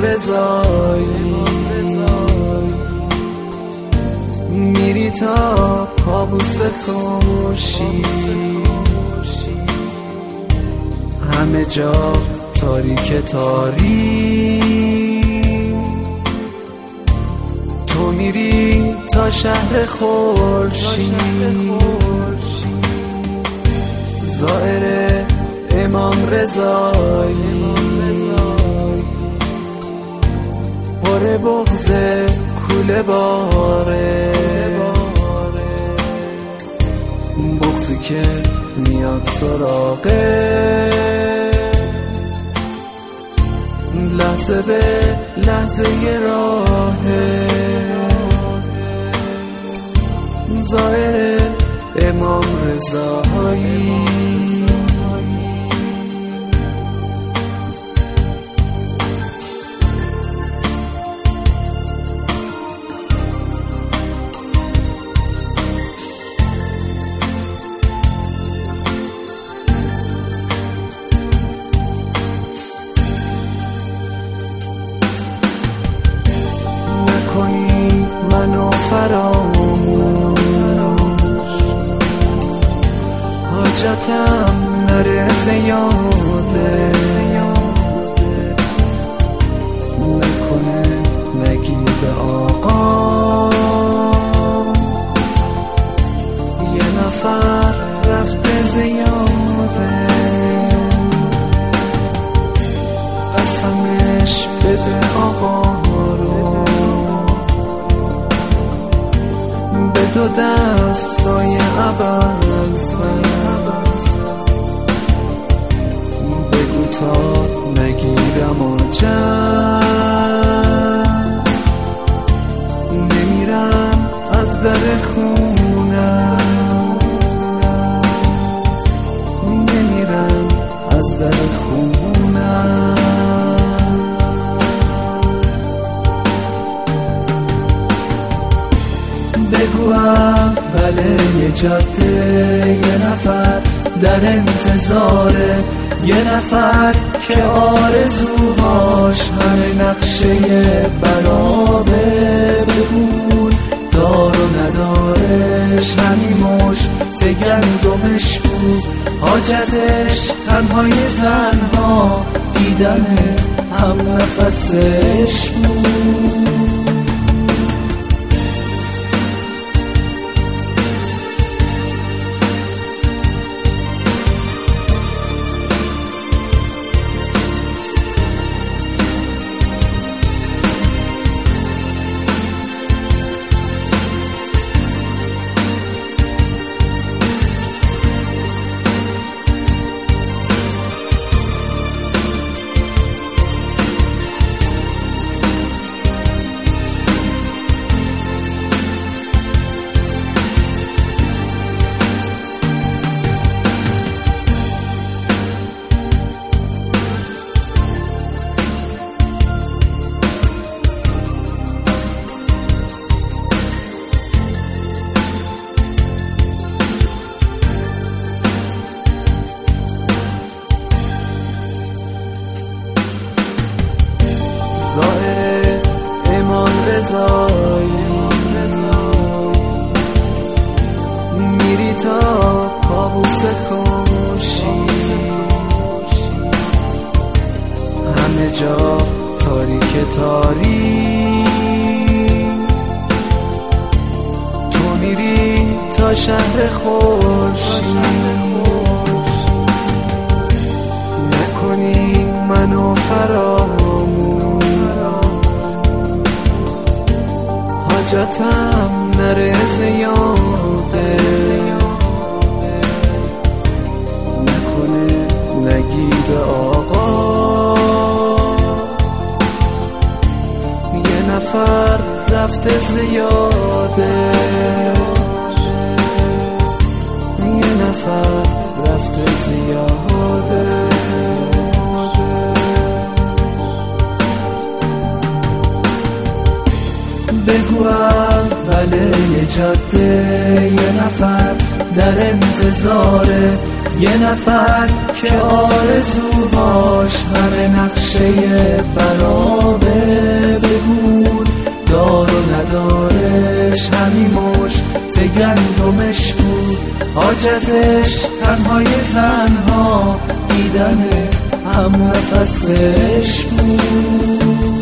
رضایی میری تا کابوس خورشید، همه جا تاریک تاریک، تو میری تا شهر خورشید. زائر امام رضایی پر بغض کوله باره، بغضی که میاد سراغه، لحظه به لحظه راهه. زائر امام رضایی منو فراموش، حاجتم نرسه یاده، نکنه نگی به آقا یه نفر رفته زیاده، قسمش بده آقا رو به دو دستای عباس، بگو تا نگیرم آجم، نمیرم از در خونم، نمیرم از در خونم. بگو اول یه جاده یه نفر در انتظاره، یه نفر که آرزوهاش همه نقشه بنابه، بگو دار و ندارش همیموش گندمش بود، حاجتش تنهای تنها دیدن هم نفسش بود. زائر امام رضایی میری تا کابوس خورشید، همه جا تاریک تاریک، تو میری تا شهر خورشید. نکنی منو فراموش، حاجتم نرسه یاده، نکنه نگی به آقا یه نفر رفته زیاده، یه نفر رفته زیاده. بگو اول یه جاده یه نفر در انتظاره، یه نفر که آرزوهاش همه نقشه برابه، بگو دار و ندارش همین مشت گندمش بود، حاجتش تنها دیدن هم نفسش بود.